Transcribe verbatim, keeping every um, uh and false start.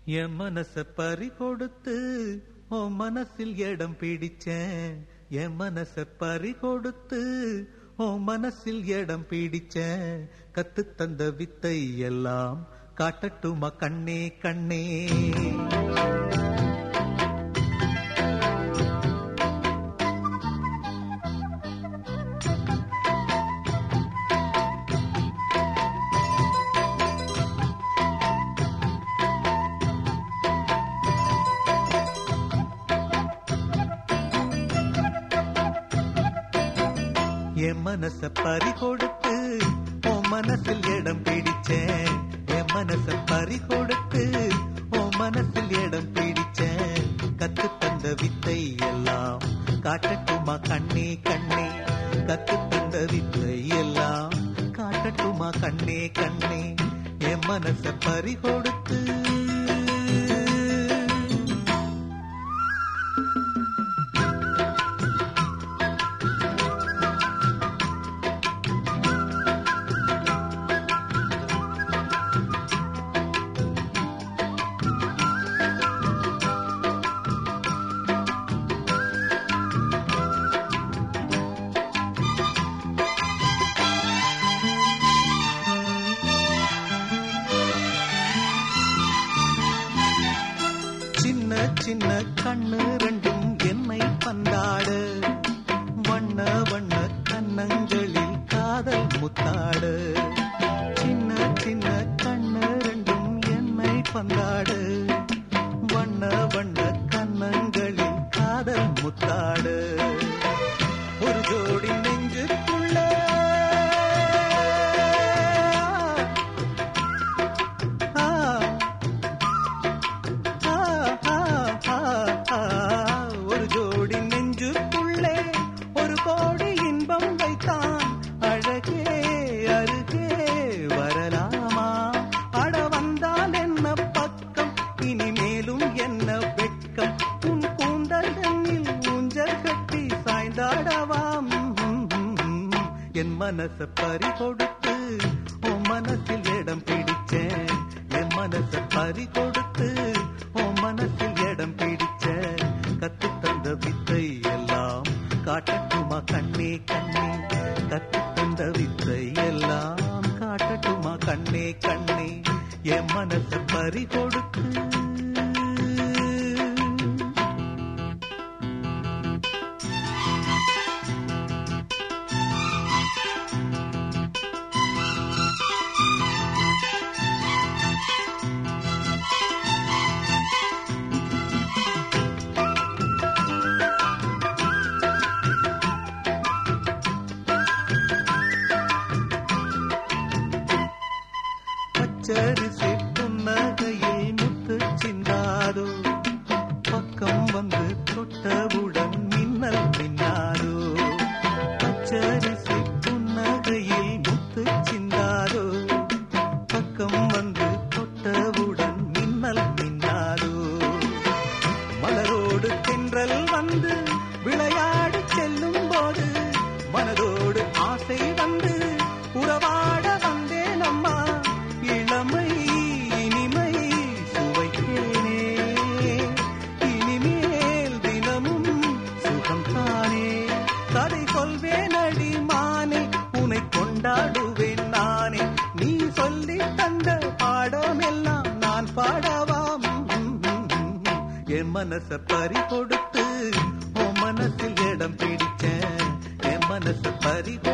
என் மனச பறி கொடுத்து உன் மனசில் இடம் பிடிச்சேன். என் மனச பறி கொடுத்து உன் மனசில் இடம் பிடிச்சேன். கத்து தந்த வித்தை எல்லாம் காட்டட்டுமா கண்ணே கண்ணே. என் மனச பறி கொடுத்து உன் மனசில் இடம் பிடிச்சேன். என் மனச பறி கொடுத்து உன் மனசில் இடம் பிடிச்சேன். கத்து தந்த வித்தை எல்லாம் காட்டட்டுமா கண்ணே கண்ணே. கத்து தந்த வித்தை எல்லாம் காட்டட்டுமா கண்ணே கண்ணே. என் மனச பறி கொடுத்து சின்ன சின்ன கண்ணு ரெண்டும் என்னை பந்தாடு. வண்ண வண்ண கண்ணங்களில் காதல் முத்தாடு. சின்ன சின்ன கண்ணு ரெண்டும் என்னை பந்தாடு. வண்ண வண்ண கண்ணங்களில் காதல் முத்தாடு. ஒரு ஜோடி நெஞ்சுக்குள்ள ஒரு ஜோடி நெஞ்சுக்குள்ளே ஒரு கோடி இன்பம் வைத்தான். அழகே அருகே வரலாமா? அட வந்தால் என்ன பக்கம், இனிமேலும் என்ன வெட்கம். உன் கூந்தல் தண்ணில் ஊஞ்சல் கட்டி சாய்ந்தாடவாம். என் மனச பறி கொடுத்து உன் மனசில் இடம் பிடிச்சேன். என் மனச பறி கொடுத்து உன் மனசில் இடம் பிடிச்சேன். கத்து தந்த வித்தை எல்லாம் காட்டட்டுமா கண்ணே கண்ணே. கத்து தந்த வித்தை எல்லாம் காட்டட்டுமா கண்ணே கண்ணே. என் மனச பறி கொடுத்து பச்சரிசி புன்னகையில் முத்து சிந்தாதோ. பக்கம் வந்து தொட்டவுடன் மின்னல் மின்னாதோ. பச்சரிசி புன்னகையில் முத்து சிந்தாதோ. பக்கம் வந்து தொட்டவுடன் மின்னல் மின்னாதோ. மலரோடு தென்றல் வந்து விளையாடி செல்லும் போது மனதோடு ஆசை வந்து உறவாட வந்தேன் அம்மா. இளமை இனிமை சுவைத்தேனே, இனிமேல் தினமும் சுகம் தானே. கதை சொல்வேன் அடி மானே, உன்னை கொண்டாடுவேன் நானே. நீ சொல்லி தந்த பாடம் எல்லாம் நான் பாடவாம். என் மனச பறி கொடுத்து உன் மனசில் இடம் பிடிச்சேன். என் மனச பறி